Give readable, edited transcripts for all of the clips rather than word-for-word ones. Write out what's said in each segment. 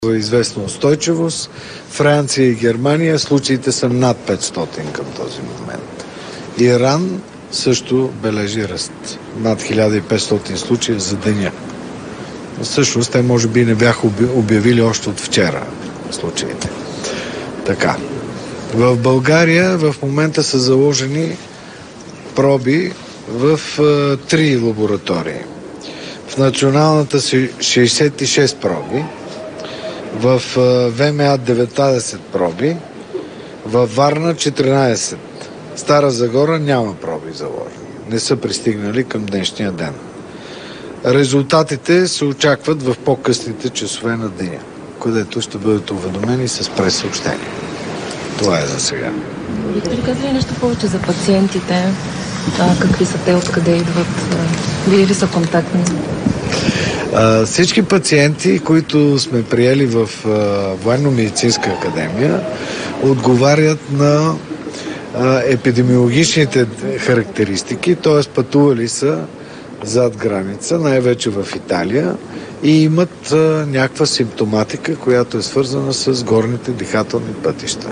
известна устойчивост. Франция и Германия случаите са над 500 към този момент. Иран също бележи ръст. Над 1500 случая за деня. Всъщност те може би не бяха обявили още от вчера случаите. Така. В България в момента са заложени проби в 3 лаборатории. В националната си 66 проби, в ВМА 19 проби, във Варна 14. Стара Загора няма проби заложени. Не са пристигнали към днешния ден. Резултатите се очакват в по-късните часове на деня, където ще бъдат уведомени с прес-съобщение. Това е за сега. Бихте ли казали нещо повече за пациентите? Какви са те, откъде идват? Били ли са контактни? Всички пациенти, които сме приели в Военно-медицинска академия, отговарят на епидемиологичните характеристики, т.е. пътували са зад граница, най-вече в Италия, и имат някаква симптоматика, която е свързана с горните дихателни пътища.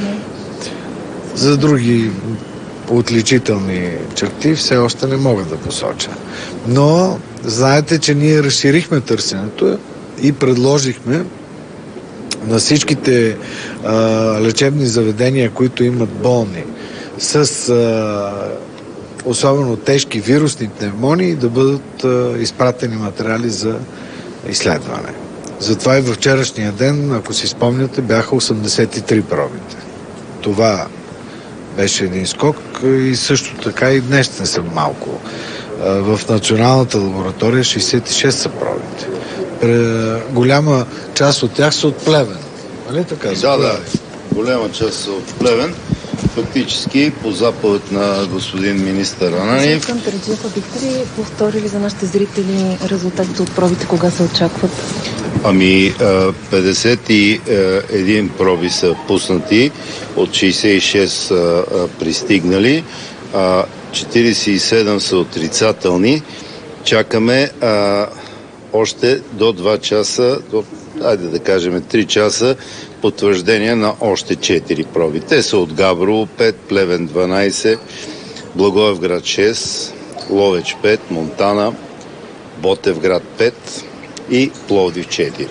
За други отличителни черти все още не мога да посоча. Но знаете, че ние разширихме търсенето и предложихме на всичките лечебни заведения, които имат болни с особено тежки вирусни пневмонии, да бъдат изпратени материали за изследване. Затова и във вчерашния ден, ако си спомняте, бяха 83 пробите. Това беше един скок и също така и днес не са малко. В националната лаборатория 66 са пробите. Голяма част от тях са от Плевен. Нали така? Да. Голяма част са от Плевен. Фактически по заповед на господин министър Ананиев. Бихте ли повторили за нашите зрители резултатите от пробите, кога се очакват? 51 проби са пуснати, от 66 пристигнали, 47 са отрицателни. Чакаме още до 2 часа, айде да кажем 3 часа, потвърждение на още 4 проби. Те са от Габрово 5, Плевен 12, Благоевград 6, Ловеч 5, Монтана, Ботевград 5 и Пловдив 4.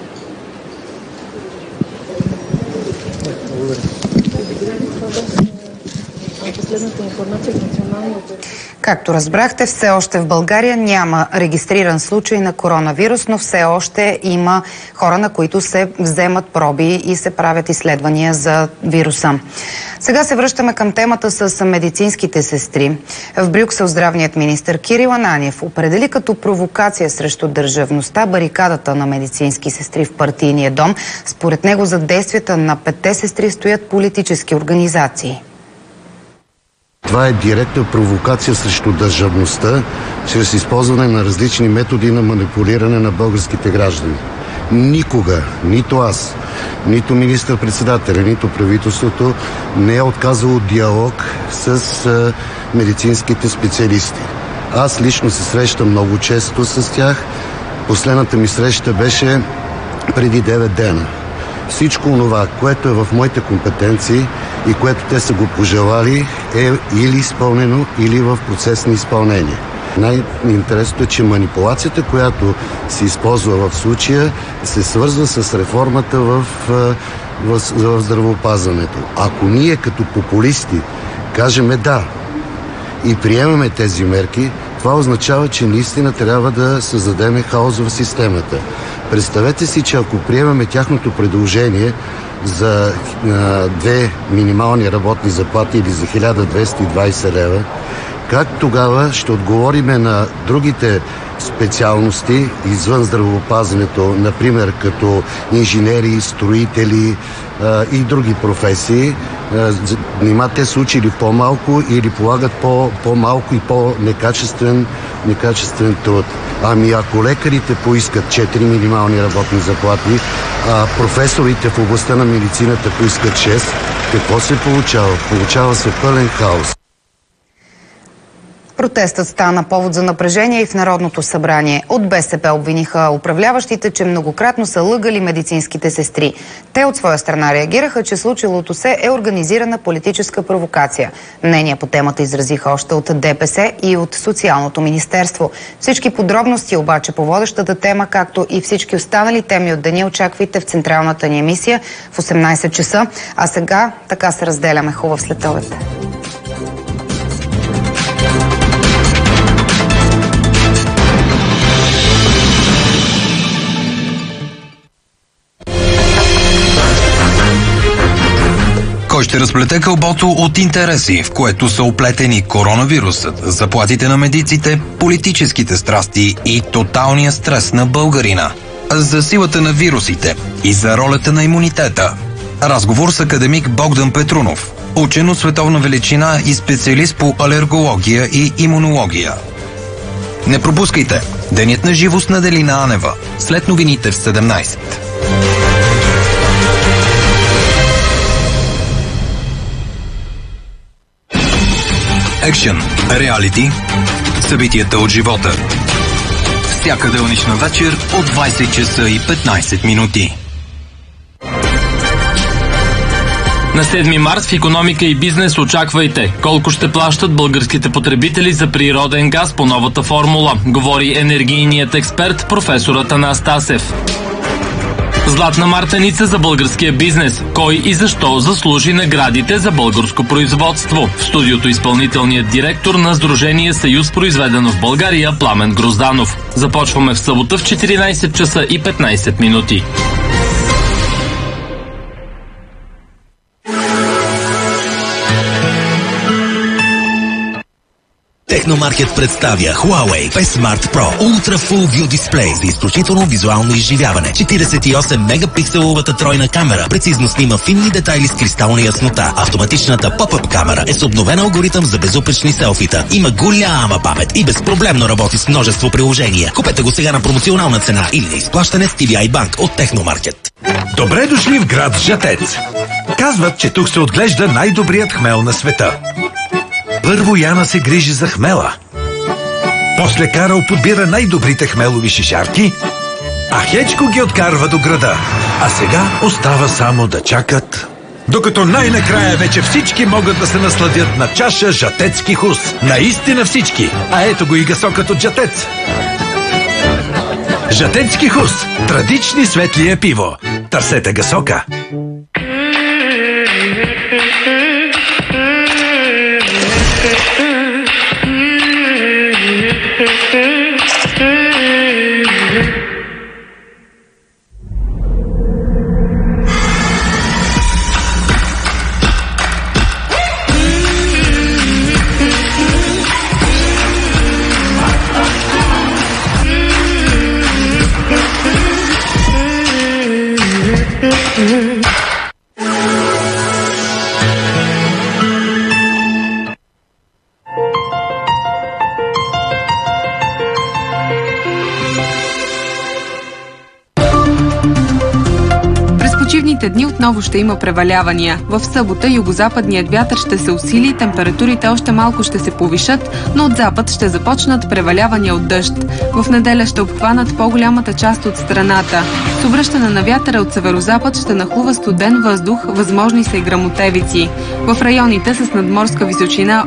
Последната информация в националния. Както разбрахте, все още в България няма регистриран случай на коронавирус, но все още има хора, на които се вземат проби и се правят изследвания за вируса. Сега се връщаме към темата с медицинските сестри. В Брюксел здравният министър Кирил Ананиев определи като провокация срещу държавността барикадата на медицински сестри в партийния дом. Според него за действията на 5 сестри стоят политически организации. Това е директна провокация срещу държавността, чрез използване на различни методи на манипулиране на българските граждани. Никога, нито аз, нито министър-председателя, нито правителството не е отказало диалог с медицинските специалисти. Аз лично се срещам много често с тях. Последната ми среща беше преди 9 дена. Всичко това, което е в моите компетенции и което те са го пожелали, е или изпълнено, или в процес на изпълнение. Най-интересното е, че манипулацията, която се използва в случая, се свързва с реформата в здравеопазването. Ако ние като популисти кажем да и приемаме тези мерки, това означава, че наистина трябва да създадем хаос в системата. Представете си, че ако приемаме тяхното предложение за 2 минимални работни заплати или за 1220 лева, как тогава ще отговориме на другите специалности извън здравеопазването, например като инженери, строители и други професии? Нима те са учили по-малко или полагат по-малко и по-некачествен труд? Ами ако лекарите поискат 4 минимални работни заплати, а професорите в областта на медицината поискат 6, какво се получава? Получава се пълен хаос. Протестът стана повод за напрежение и в Народното събрание. От БСП обвиниха управляващите, че многократно са лъгали медицинските сестри. Те от своя страна реагираха, че случилото се е организирана политическа провокация. Мнения по темата изразиха още от ДПС и от Социалното министерство. Всички подробности обаче по водещата тема, както и всички останали теми от деня, очаквайте в централната ни емисия в 18 часа. А сега така се разделяме. Хубав следобед. Кой ще разплете кълбото от интереси, в което са оплетени коронавирусът, заплатите на медиците, политическите страсти и тоталния стрес на българина? За силата на вирусите и за ролята на имунитета. Разговор с академик Богдан Петрунов, учен от световна величина и специалист по алергология и имунология. Не пропускайте Денят на живо с Наделина Анева, след новините в 17. Екшън, реалити, събитията от живота. Всяка делнична вечер от 20 часа и 15 минути. На 7 март в икономика и бизнес очаквайте колко ще плащат българските потребители за природен газ по новата формула, говори енергийният експерт професорът Анастасев. Златна мартеница за българския бизнес. Кой и защо заслужи наградите за българско производство? В студиото изпълнителният директор на Сдружение Съюз произведено в България Пламен Грозданов. Започваме в събота в 14 часа и 15 минути. Техномаркет представя Huawei P-Smart Pro Ultra Full View Display за изключително визуално изживяване. 48 мегапикселовата тройна камера прецизно снима финни детайли с кристална яснота. Автоматичната pop-up камера е с обновен алгоритъм за безупречни селфита. Има голяма памет и безпроблемно работи с множество приложения. Купете го сега на промоционална цена или на изплащане с TVI Bank от Техномаркет. Добре дошли в град Жатец. Казват, че тук се отглежда най-добрият хмел на света. Първо Яна се грижи за хмела. После Карл подбира най-добрите хмелови шишарки, а Хечко ги откарва до града. А сега остава само да чакат, докато най-накрая вече всички могат да се насладят на чаша жатецки хус. Наистина всички. А ето го и гасокът от Жатец. Жатецки хус. Традични светлия пиво. Търсете гасока. Дни отново ще има превалявания. В събота югозападният вятър ще се усили, температурите още малко ще се повишат, но от запад ще започнат превалявания от дъжд. В неделя ще обхванат по-голямата част от страната. С обръщане на вятъра от северозапад ще нахлува студен въздух, възможни са и гръмотевици. В районите с надморска височина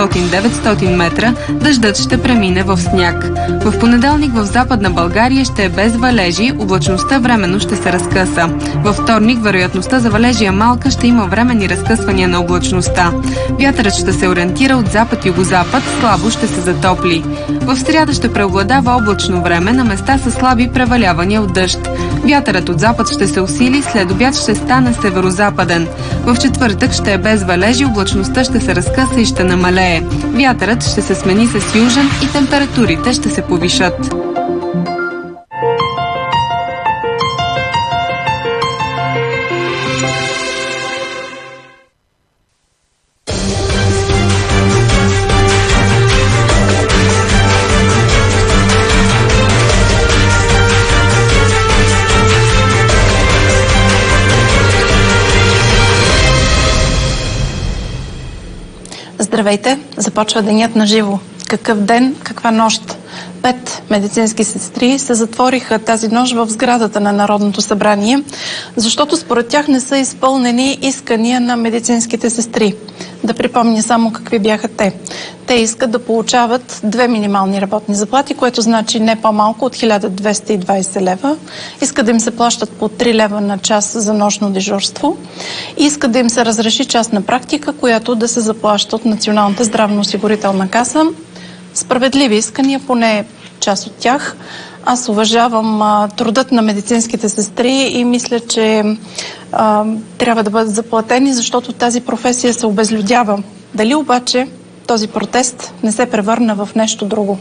800-900 метра дъждът ще премине в сняг. В понеделник в Западна България ще е без валежи, облачността временно ще се разкъса. Във вторник вероятността за валежи е малка, ще има временни разкъсвания на облачността. Вятърът ще се ориентира от запад-югозапад, слабо ще се затопли. В сряда ще преобладава облачно време, на места с слаби превалявания от дъжд. Вятърът от запад ще се усили, след обяд ще стане северозападен. В четвъртък ще е без валежи, облачността ще се разкъса и ще намалее. Вятърът ще се смени с южен и температурите ще се повишат. Здравейте! Започва денят на живо. Какъв ден, каква нощ? 5 медицински сестри се затвориха тази нощ в сградата на Народното събрание, защото според тях не са изпълнени искания на медицинските сестри. Да припомня само какви бяха те. Те искат да получават 2 минимални работни заплати, което значи не по-малко от 1220 лева. Искат да им се плащат по 3 лева на час за нощно дежурство. Искат да им се разреши частна практика, която да се заплаща от Националната здравноосигурителна каса. Справедливи искания, поне част от тях. Аз уважавам трудът на медицинските сестри и мисля, че трябва да бъдат заплатени, защото тази професия се обезлюдява. Дали обаче този протест не се превърна в нещо друго?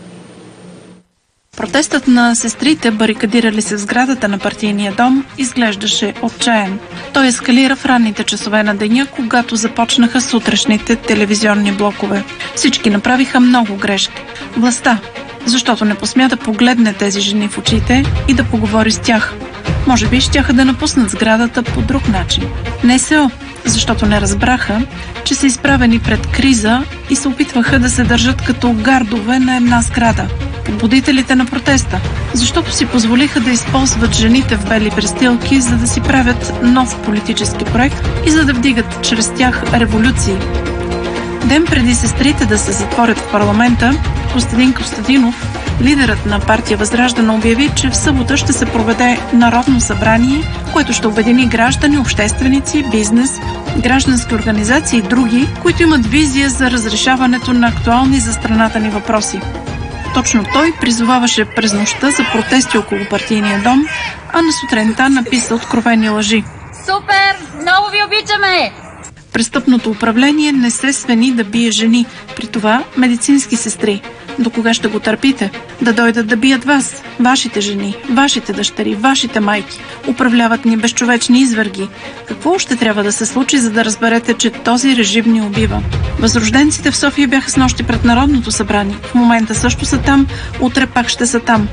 Протестът на сестрите, барикадирали се в сградата на партийния дом, изглеждаше отчаян. Той ескалира в ранните часове на деня, когато започнаха сутрешните телевизионни блокове. Всички направиха много грешки. Властта, защото не посмя да погледне тези жени в очите и да поговори с тях. Може би щяха да напуснат сградата по друг начин. НСО, защото не разбраха, че са изправени пред криза и се опитваха да се държат като гардове на една сграда. Побудителите на протеста, защото си позволиха да използват жените в бели престилки, за да си правят нов политически проект и за да вдигат чрез тях революции. Ден преди сестрите да се затворят в парламента, Костадин Костадинов, лидерът на партия Възраждане, обяви, че в събота ще се проведе Народно събрание, което ще обедини граждани, общественици, бизнес, граждански организации и други, които имат визия за разрешаването на актуални за страната ни въпроси. Точно той призоваваше през нощта за протести около партийния дом, а на сутринта написа откровени лъжи. Супер! Много ви обичаме! Престъпното управление не се свени да бие жени, при това медицински сестри. До кога ще го търпите? Да дойдат да бият вас, вашите жени, вашите дъщери, вашите майки. Управляват ни безчовечни изверги. Какво още трябва да се случи, за да разберете, че този режим ни убива? Възрожденците в София бяха снощи пред Народното събрание. В момента също са там, утре пак ще са там.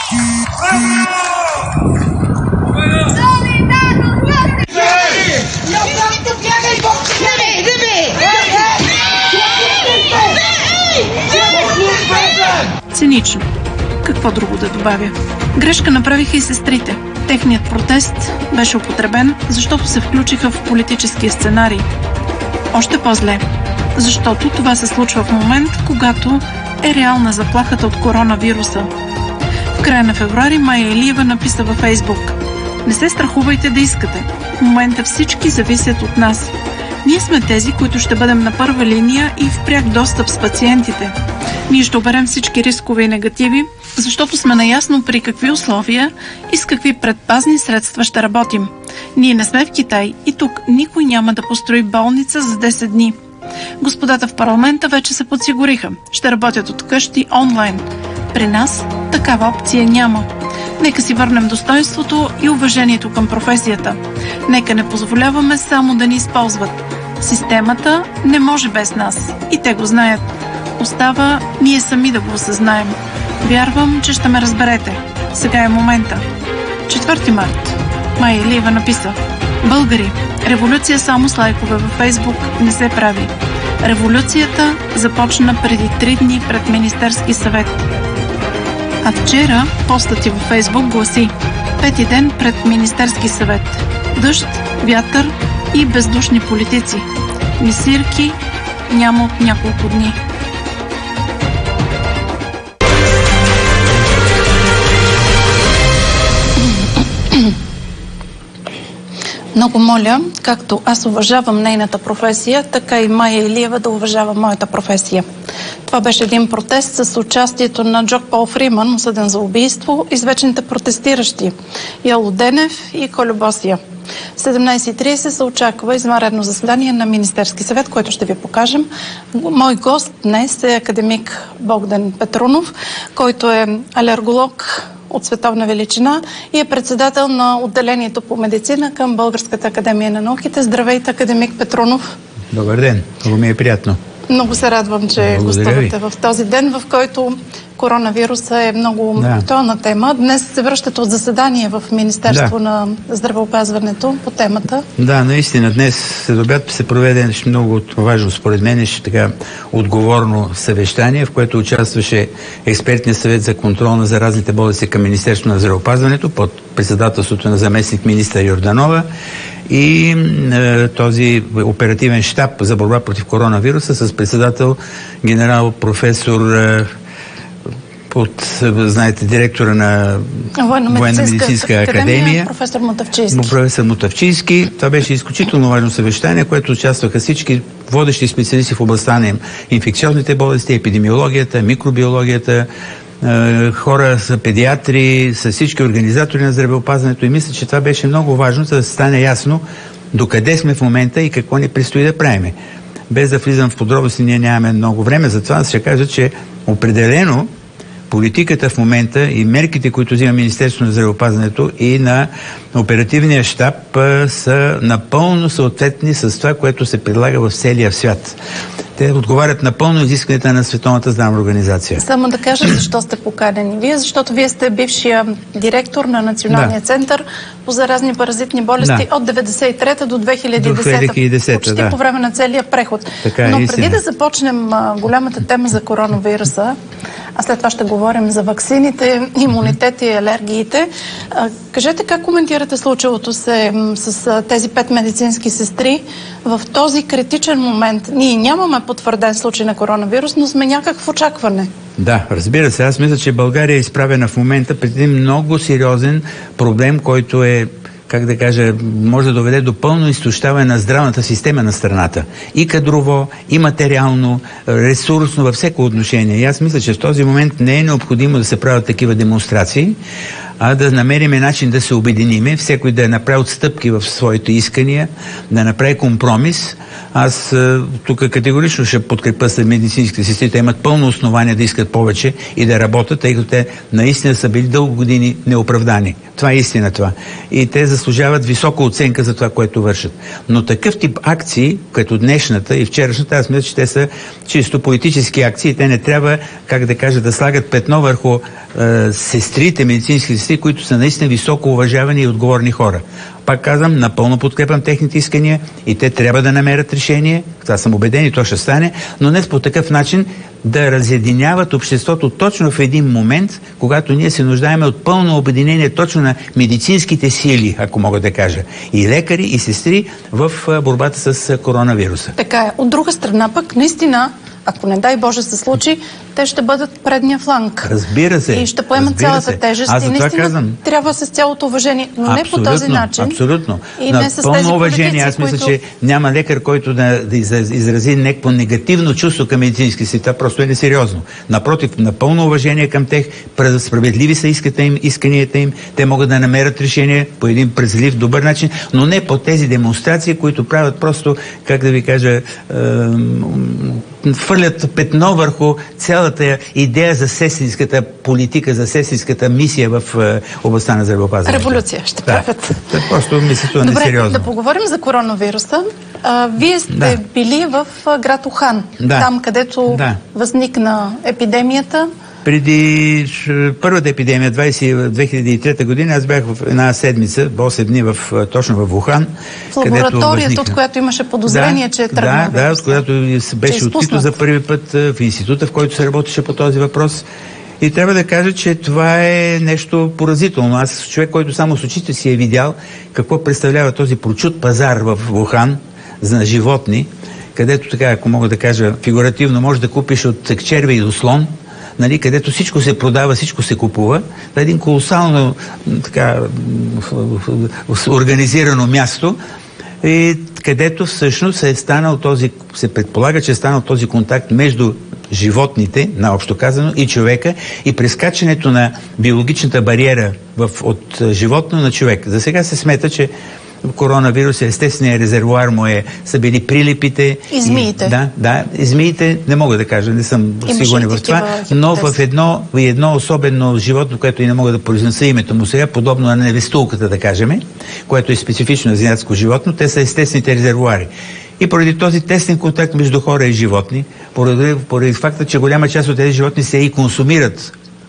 Цинично. Какво друго да добавя? Грешка направиха и сестрите. Техният протест беше употребен, защото се включиха в политическия сценарий. Още по-зле, защото това се случва в момент, когато е реална заплахата от коронавируса. В края на февруари Майя Илиева написа във Фейсбук: "Не се страхувайте да искате. В момента всички зависят от нас. Ние сме тези, които ще бъдем на първа линия и в пряк достъп с пациентите. Ние ще оберем всички рискове и негативи, защото сме наясно при какви условия и с какви предпазни средства ще работим. Ние не сме в Китай и тук никой няма да построи болница за 10 дни. Господата в парламента вече се подсигуриха. Ще работят от къщи онлайн. При нас такава опция няма. Нека си върнем достоинството и уважението към професията. Нека не позволяваме само да ни използват. Системата не може без нас. И те го знаят. Остава ние сами да го осъзнаем. Вярвам, че ще ме разберете. Сега е момента." 4 март. Майя Илиева написа: "Българи, революция само с лайкове във Фейсбук не се прави. Революцията започна преди 3 дни пред Министерски съвет." А вчера постът ти във Фейсбук гласи: "5-ти ден пред Министерски съвет. Дъжд, вятър и бездушни политици. Мисирки няма от няколко дни." Много моля, както аз уважавам нейната професия, така и Майя Илиева да уважава моята професия. Това беше един протест с участието на Джок Пол Фриман, осъден за убийство, извечните протестиращи Яло Денев и Колю Босия. В 17:30 се очаква извънредно заседание на Министерски съвет, което ще ви покажем. Мой гост днес е академик Богдан Петрунов, който е алерголог от световна величина и е председател на отделението по медицина към Българската академия на науките. Здравейте, академик Петрунов. Добър ден, много ми е приятно. Много се радвам, че гостувате в този ден, в който коронавируса е много актуална тема. Днес се връщате от заседание в Министерство на здравеопазването по темата. Да, наистина. Днес следобед се проведе много важно, според мен, така отговорно съвещание, в което участваше експертният съвет за контрол на заразните болести към Министерство на здравеопазването под председателството на заместник министър Йорданова и този оперативен щаб за борба против коронавируса с председател генерал професор знаете, директора на Военно-медицинска академия, професор Мутавчийски. Това беше изключително важно съвещание, което участваха всички водещи специалисти в областта на инфекциозните болести, епидемиологията, микробиологията, хора са педиатри, с всички организатори на здравеопазването, и мисля, че това беше много важно, за да стане ясно докъде сме в момента и какво ни предстои да правим. Без да влизам в подробности, ние нямаме много време, затова ще кажа, че определено политиката в момента и мерките, които взима Министерството на здравеопазването и на оперативния щаб, са напълно съответни с това, което се предлага в целия свят. Те отговарят напълно изискванията на Световната здравна организация. Само да кажа защо сте поканени вие, защото вие сте бившия директор на Националния център по заразни паразитни болести от 1993 до 2010, почти по време на целия преход. Но преди да започнем голямата тема за коронавируса, а след това ще говорим за ваксините, имунитет и алергиите, кажете как коментирате случилото се с тези 5 медицински сестри в този критичен момент? Ние нямаме потвърден случай на коронавирус, но сме някак в очакване. Да, разбира се. Аз мисля, че България е изправена в момента пред един много сериозен проблем, който е, как да кажа, може да доведе до пълно изтощаване на здравната система на страната. И кадрово, и материално, ресурсно, във всяко отношение. И аз мисля, че в този момент не е необходимо да се правят такива демонстрации, а да намерим начин да се обединиме, всеки да направи отстъпки в своите искания, да направи компромис. Аз тук категорично ще подкрепя след медицинските сестри. Те имат пълно основание да искат повече и да работят, тъй като те наистина са били дълго години неоправдани. Това е истина това. И те заслужават висока оценка за това, което вършат. Но такъв тип акции, като днешната и вчерашната, аз мисля, че те са чисто политически акции. Те не трябва, как да кажа, да слагат петно върху сестрите, медицински сестри, които са наистина високо уважавани и отговорни хора. Пак казвам, напълно подкрепям техните искания и те трябва да намерят решение. Това съм убеден и то ще стане, но не по такъв начин да разединяват обществото точно в един момент, когато ние се нуждаем от пълно обединение точно на медицинските сили, ако мога да кажа, и лекари, и сестри в борбата с коронавируса. Така е. От друга страна пък, наистина, ако не дай Боже се случи, те ще бъдат предния фланг. Разбира се. И ще поемат цялата тежест. Аз за това казвам. Трябва с цялото уважение, но не по този начин. Абсолютно. И не с пълно уважение. Аз мисля, че няма лекар, който да изрази някакво негативно чувство към медицински си. Това просто е несериозно. Напротив, на пълно уважение към тях, справедливи са исканията им, те могат да намерят решение по един презлив, добър начин, но не по тези демонстрации, които правят просто, как да ви кажа, хвърлят петно върху цялата идея за сестринската политика, за сестринската мисия в областта на здравеопазването. Революция ще правят. Просто мисля, несериозно. Добре, да поговорим за коронавируса. Вие сте били в град Ухан, там където възникна епидемията. Преди първата епидемия, 2003 година, аз бях в една седмица, 8 дни точно в Ухан. В лабораторията, от която имаше подозрение, че е тръгнал вирус. Да, от която беше открито за първи път в института, в който се работеше по този въпрос. И трябва да кажа, че това е нещо поразително. Аз, човек, който само с очите си е видял какво представлява този прочут пазар в Ухан за животни, където така, ако мога да кажа фигуративно, можеш да купиш от червей до слон, нали, където всичко се продава, всичко се купува. Това е един колосално така организирано място, и където всъщност се предполага, че е станал този контакт между животните, наобщо казано, и човека, и прескачането на биологичната бариера от животно на човек. За сега се смята, че коронавирус, естественият резервуар са били прилипите. И змиите. И змиите, не мога да кажа, не съм сигурен в това, но в едно особено животно, което и не мога да произнеса името му сега, подобно на невестулката, да кажем, което е специфично азиатско животно, те са естествените резервуари. И поради този тесен контакт между хора и животни, поради факта, че голяма част от тези животни се и консумират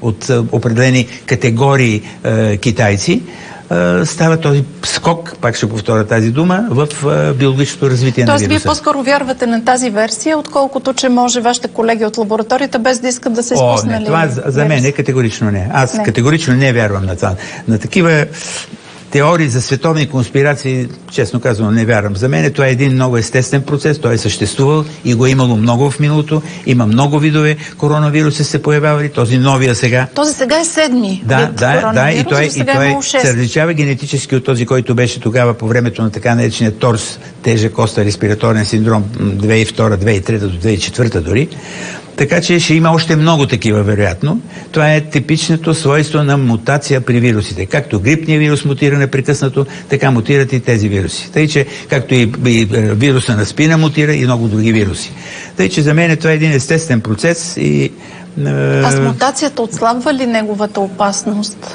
от определени категории китайци, става този скок, пак ще повторя тази дума, в биологичното развитие на вируса. Тоест, вие по-скоро вярвате на тази версия, отколкото, че може вашите колеги от лабораторията без да искат да се изпуснали? Не, това за мен е категорично не. Аз категорично не вярвам на това. На такива теории за световни конспирации, честно казвам, не вярвам. За мен това е един много естествен процес, той е съществувал и го е имало много в миналото. Има много видове коронавируси се появявали, този новия сега. Този сега е седми вид коронавирус, и той се различава генетически от този, който беше тогава по времето на така наречения торс, тежък остър респираторен синдром 2002, 2003 до 2004 дори. Така че ще има още много такива, вероятно. Това е типичното свойство на мутация при вирусите. Както грипния вирус мутира непрекъснато, така мутират и тези вируси. Тъй, че както и вируса на спина мутира и много други вируси. Тъй, че за мен това е един естествен процес и... А с мутацията отслабва ли неговата опасност?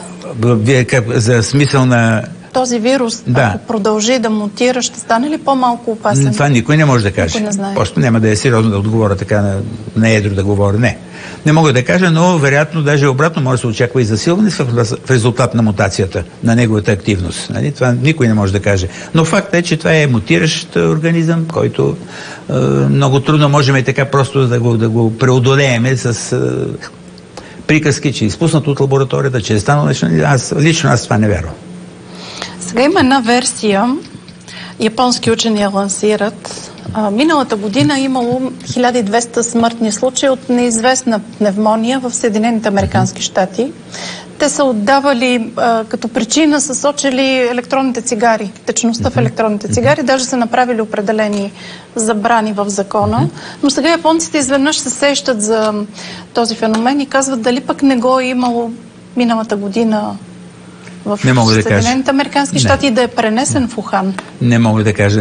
За смисъл на... Този вирус, ако продължи да мутира, ще стане ли по-малко опасен? Това никой не може да каже. Просто няма да е сериозно да отговоря така на едро да говоря. Не мога да кажа, но вероятно даже обратно може да се очаква и засилване в резултат на мутацията, на неговата активност. Нали? Това никой не може да каже. Но факт е, че това е мутиращ организъм, който много трудно можем и така просто да го преодолееме с приказки, че е изпуснат от лабораторията, че е станало нещо. Лично аз това не вярвам. Сега има една версия, японски учени я лансират. Миналата година имало 1200 смъртни случаи от неизвестна пневмония в Съединените американски щати. Те са отдавали като причина, са сочили електронните цигари, течността в електронните цигари, даже са направили определени забрани в закона. Но сега японците изведнъж се сещат за този феномен и казват дали пък не го е имало миналата година в Съединените американски щати да е пренесен в Ухан. Не мога да кажа.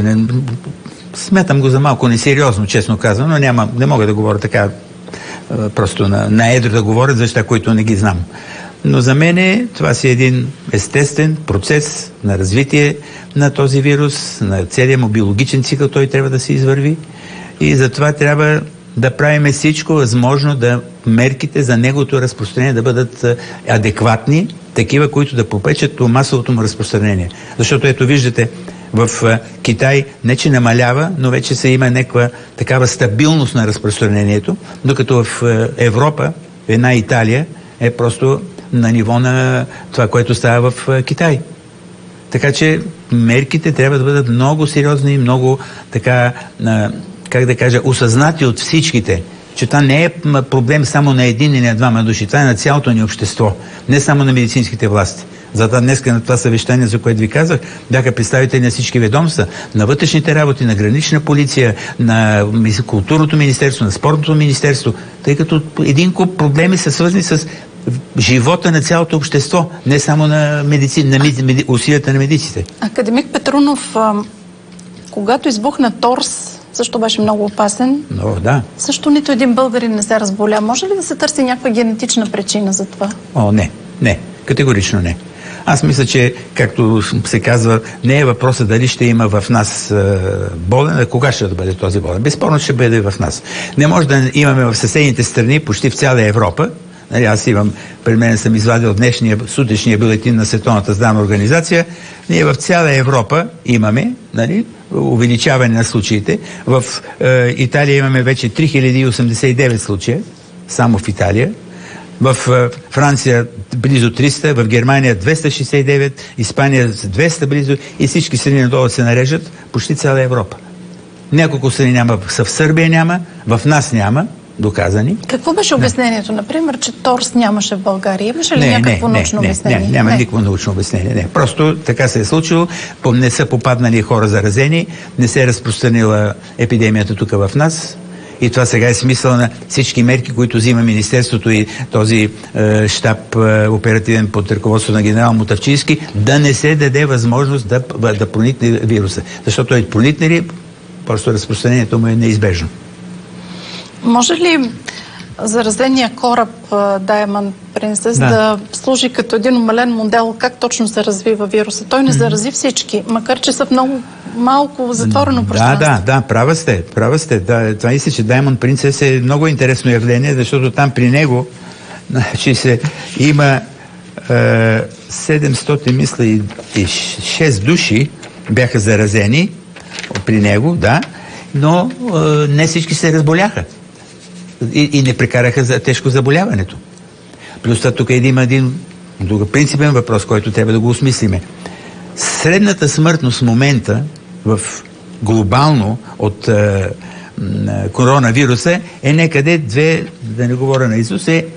Смятам го за малко несериозно, честно казвам, но не мога да говоря така просто на едро да говоря за неща, които не ги знам. Но за мен това си един естествен процес на развитие на този вирус, на целия му биологичен цикъл, той трябва да се извърви и затова трябва да правим всичко възможно да мерките за неговото разпространение да бъдат адекватни, такива, които да попречат до масовото му разпространение. Защото ето виждате, в Китай не че намалява, но вече се има някаква такава стабилност на разпространението, докато в Европа, една Италия е просто на ниво на това, което става в Китай. Така че мерките трябва да бъдат много сериозни, много така, как да кажа, осъзнати от всичките, че това не е проблем само на един или на двама души, това е на цялото ни общество, не само на медицинските власти. Затова днес на това съвещание, за което ви казах, бяха представители на всички ведомства, на вътрешните работи, на гранична полиция, на културното министерство, на спортното министерство, тъй като един куп проблеми са свързани с живота на цялото общество, не само на усилията на медиците. Академик Петрунов, когато избухна торс, също беше много опасен. Да. Също нито един българин не се разболя. Може ли да се търси някаква генетична причина за това? Не. Категорично не. Аз мисля, че, както се казва, не е въпросът дали ще има в нас болен, а кога ще да бъде този болен. Безспорно ще бъде в нас. Не може да имаме в съседните страни, почти в цяла Европа. Аз имам, пред мен съм извадил сутрешния бюлетин на Световната здравна организация. Ние в цяла Европа имаме увеличаване на случаите. В Италия имаме вече 3089 случая, само в Италия. В Франция близо 300, в Германия 269, Испания 200 близо и всички страни надолу се нарежат, почти цяла Европа. Няколко страни няма, в Сърбия няма, в нас няма, доказани. Какво беше обяснението, например, че торс нямаше в България? Имаше ли някакво научно обяснение? Няма никакво научно обяснение. Просто така се е случило, не са попаднали хора заразени, не се е разпространила епидемията тук в нас. И това сега е смисъл на всички мерки, които взима Министерството и този щаб оперативен под ръководство на генерал Мутавчийски, да не се даде възможност да проникне вируса. Защото проникне ли, просто разпространението му е неизбежно. Може ли заразения кораб Diamond Princess да служи като един умален модел как точно се развива вируса? Той не зарази всички, макар че са в много малко затворено пространство. Да, права сте. Това мисля, че Diamond Princess е много интересно явление, защото там при него Значи има 706 души бяха заразени при него, да, но не всички се разболяха и не прекараха за тежко заболяването. Плюс тук има един друг принципен въпрос, който трябва да го осмислиме. Средната смъртност в момента глобално от коронавируса е некъде да не говоря на Исус, е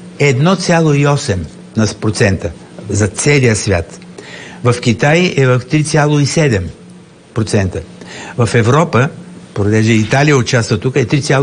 1,8% за целия свят. В Китай е в 3,7%. В Европа, понеже Италия участва тук, е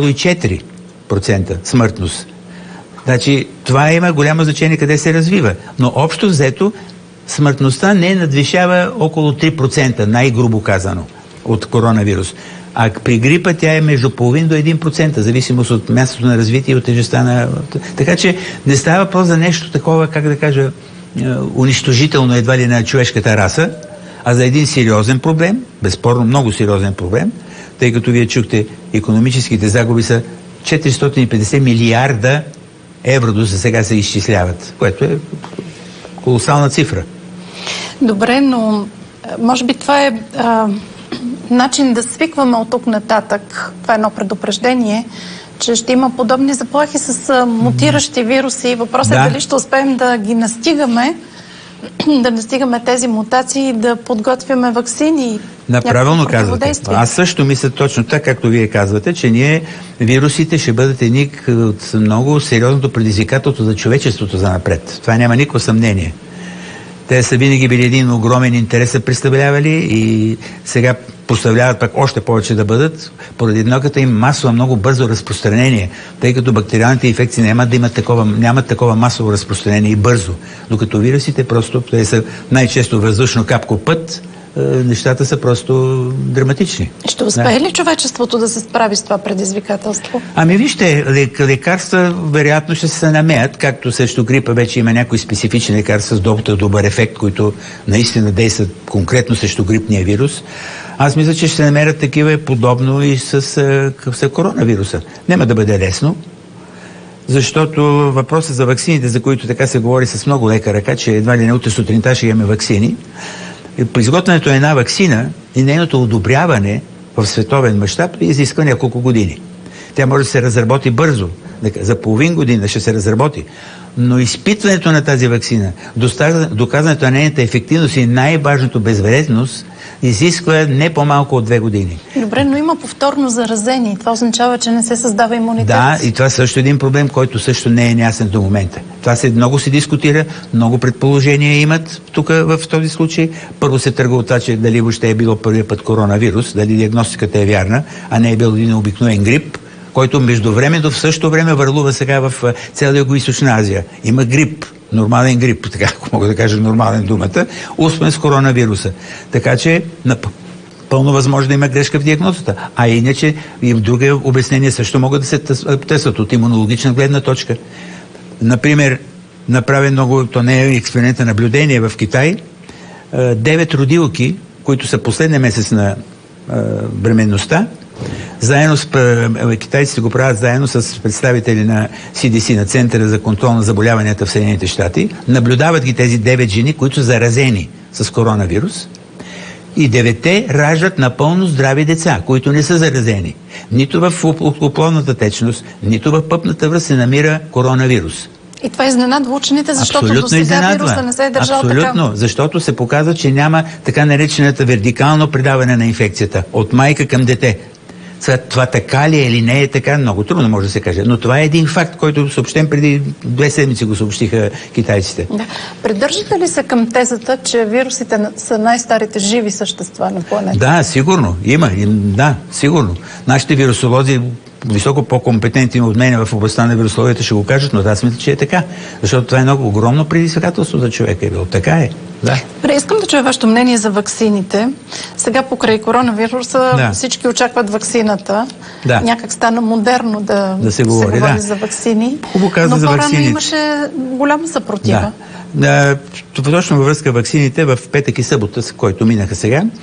3,4% смъртност. Значи, това има голямо значение къде се развива. Но общо взето, смъртността не надвишава около 3%, най-грубо казано, от коронавирус. А при грипа тя е между половин до 1%, зависимост от мястото на развитие и от тежестта на... Така че не става въпрос за нещо такова, как да кажа, унищожително едва ли на човешката раса, а за един сериозен проблем, безспорно много сериозен проблем, тъй като вие чухте, икономическите загуби са 450 милиарда евро до сега се изчисляват, което е колосална цифра. Добре, но може би това е начин да свикваме от тук нататък. Това е едно предупреждение, че ще има подобни заплахи с мутиращи вируси. Въпросът е дали ще успеем да ги настигаме, да настигаме тези мутации и да подготвяме ваксини. Правилно казвате. Аз също мисля точно така, както вие казвате, че вирусите ще бъдат едни от много сериозното предизвикателство за човечеството за напред. Това няма никакво съмнение. Те са винаги били един огромен интерес, са представлявали и сега поставляват пък още повече да бъдат, поради едноката им масово, много бързо разпространение, тъй като бактериалните инфекции нямат такова масово разпространение и бързо, докато вирусите просто, те са най-често въздушно капко път, нещата са просто драматични. Ще успее ли човечеството да се справи с това предизвикателство? Вижте, лекарства вероятно ще се намеят, както срещу грипа вече има някои специфични лекарства с добър ефект, които наистина действат конкретно срещу грипния вирус. Аз мисля, че ще се намерят такива подобно и с коронавируса. Няма да бъде лесно, защото въпросът за ваксините, за които така се говори с много лека ръка, че едва ли не утре сутринта ще имаме ваксини, при изготвянето на една ваксина и нейното одобряване в световен мащаб изисква няколко години. Тя може да се разработи бързо, за половин година ще се разработи, но изпитването на тази ваксина, доказването на нейната ефективност и най-важното безвредност изисква не по-малко от 2 години. Добре, но има повторно заразени. Това означава, че не се създава имунитет. Да, и това също е един проблем, който също не е ясен до момента. Това много се дискутира, много предположения имат тук в този случай. Първо се тръгва от това, че дали въобще е било първият път коронавирус, дали диагностиката е вярна, а не е бил един обикновен грип, който междувременно в същото време върлува сега в цяла Югоизточна Азия. Има грип, нормален грип, така ако мога да кажа нормален думата, успен с коронавируса. Така че пълно възможно да има грешка в диагнозата. А иначе и в други обяснения също могат да се тестват от имунологична гледна точка. Например, направен много, то не е експеримент на наблюдение в Китай, 9 родилки, които са последния месец на бременността, заедно с китайците го правят заедно с представители на CDC, на Центъра за контрол на заболяванията в Съединените щати, наблюдават ги тези 9 жени, които са заразени с коронавирус, и 9-те раждат напълно здрави деца, които не са заразени. Нито в оплодната течност, нито в пъпната връст се намира коронавирус. И това изненадва учените, защото до сега вируса не се е държал така. Абсолютно, защото се показва, че няма така наречената вертикално предаване на инфекцията от майка към дете. Това така ли е или не е така, много трудно може да се каже. Но това е един факт, който съобщен преди 2 седмици го съобщиха китайците. Да. Придържате ли се към тезата, че вирусите са най-старите живи същества на планета? Да, сигурно. Има. Да, сигурно. Нашите вирусолози, високо по-компетентни от мен в областта на вирусологията, ще го кажат, но аз мисля, че е така. Защото това е много огромно предизвикателство за човека. Така е. Да. Искам да чуя вашето мнение за ваксините. Сега покрай коронавируса всички очакват ваксината. Да. Някак стана модерно да се говори за ваксини. Но по-рано имаше голяма съпротива. Точно във връзка ваксините в петък и събота, който минаха сега,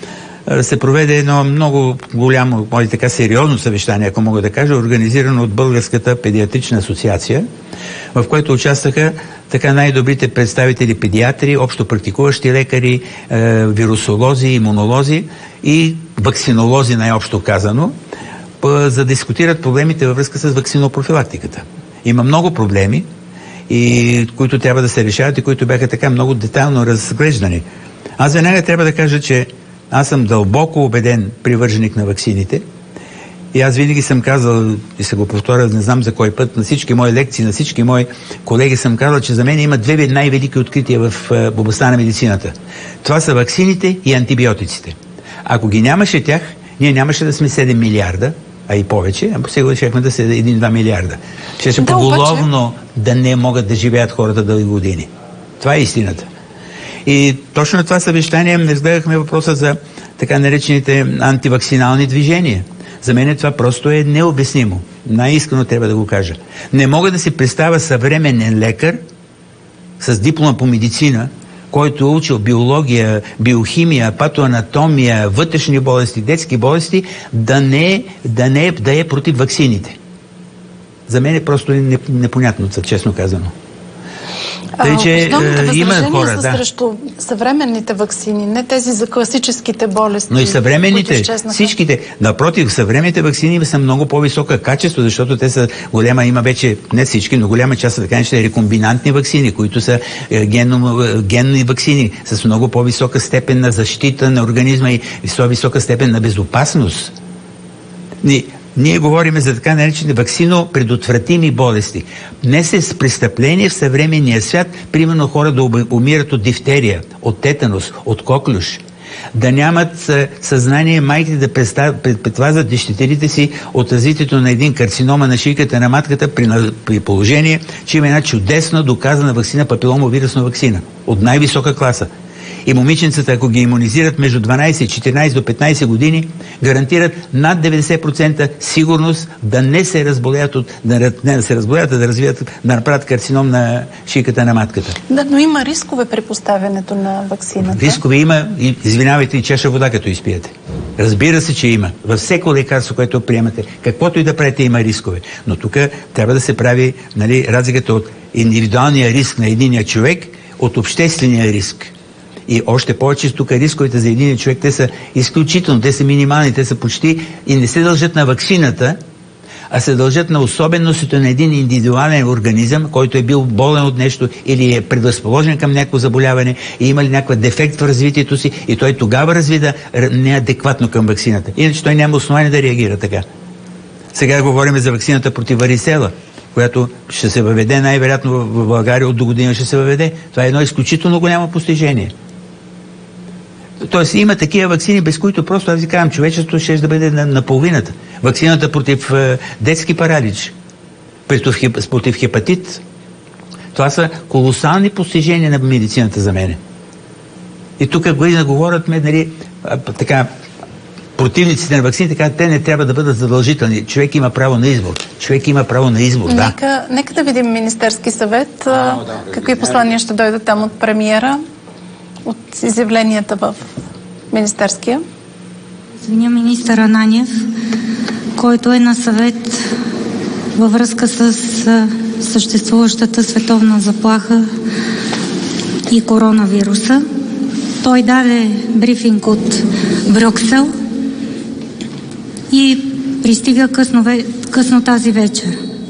се проведе едно много голямо, така сериозно съвещание, ако мога да кажа, организирано от Българската педиатрична асоциация, в което участваха така най-добрите представители педиатри, общо практикуващи лекари, вирусолози, имунолози и ваксинолози, най-общо казано, за да дискутират проблемите във връзка с ваксинопрофилактиката. Има много проблеми, които трябва да се решават и които бяха така много детайлно разглеждани. Аз веднага трябва да кажа, че аз съм дълбоко убеден привърженик на ваксините и аз винаги съм казал, и се го повторя, не знам за кой път, на всички мои лекции, на всички мои колеги съм казал, че за мен има две най-велики открития в областта на медицината. Това са ваксините и антибиотиците. Ако ги нямаше тях, ние нямаше да сме 7 милиарда, а и повече, а сега щехме да са 1-2 милиарда. Ще поголовно да не могат да живеят хората дълги години. Това е истината. И точно на това съвещание разгледахме въпроса за така наречените антивакцинални движения. За мен това просто е необяснимо. Най-искрено трябва да го кажа. Не мога да си представя съвременен лекар с диплома по медицина, който е учил биология, биохимия, патоанатомия, вътрешни болести, детски болести, да е против ваксините. За мен е просто непонятно, честно казано. Тъй, че има хора, са срещу съвременните ваксини, не тези за класическите болести. Но и съвременните, всичките. Напротив, съвременните ваксини са много по-висока качество, защото те са голяма, има вече, не всички, но голяма част са така неща рекомбинантни ваксини, които са генни ваксини с много по-висока степен на защита на организма и висока степен на безопасност. Ние говорим за така наречени ваксино-предотвратими болести. Днес е с престъпление в съвременния свят, примерно хора да умират от дифтерия, от тетанус, от коклюш. Да нямат съзнание майките да предпазват дъщерите си от развитието на един карцинома на шийката на матката при положение, че има една чудесна доказана ваксина, папиломовирусна ваксина от най-висока класа. И момиченцата, ако ги имунизират между 12, 14 до 15 години, гарантират над 90% сигурност да не се разболеят, да направят карцином на шийката на матката. Да, но има рискове при поставянето на ваксината. Рискове има, извинявайте, и чаша вода, като изпиете. Разбира се, че има. Във всеко лекарство, което приемате, каквото и да правите, има рискове. Но тук трябва да се прави разликата от индивидуалния риск на единия човек от обществения риск. И още повече тук рисковете за един човек, те са изключително, те са минимални, те са почти и не се дължат на ваксината, а се дължат на особеностите на един индивидуален организъм, който е бил болен от нещо или е предразположен към някакво заболяване и има ли някакъв дефект в развитието си и той тогава развида неадекватно към ваксината. Иначе той няма основание да реагира така. Сега говорим за ваксината против варисела, която ще се въведе най-вероятно в България, от до година ще се въведе. Това е едно изключително голямо постижение. Тоест има такива ваксини, без които просто, аз ви казвам, човечеството ще да бъде на половината. Ваксината против детски паралич, против хепатит. Това са колосални постижения на медицината за мен. И тук говорят така, противниците на ваксини, така те не трябва да бъдат задължителни. Човек има право на избор. Човек има право на избор, да. Нека да видим Министерски съвет. Какви послания ще дойдат там от премиера, от изявленията в Министерския? Извиня министър Ананиев, който е на съвет във връзка с съществуващата световна заплаха и коронавируса. Той даде брифинг от Брюксел и пристига късно тази вечер.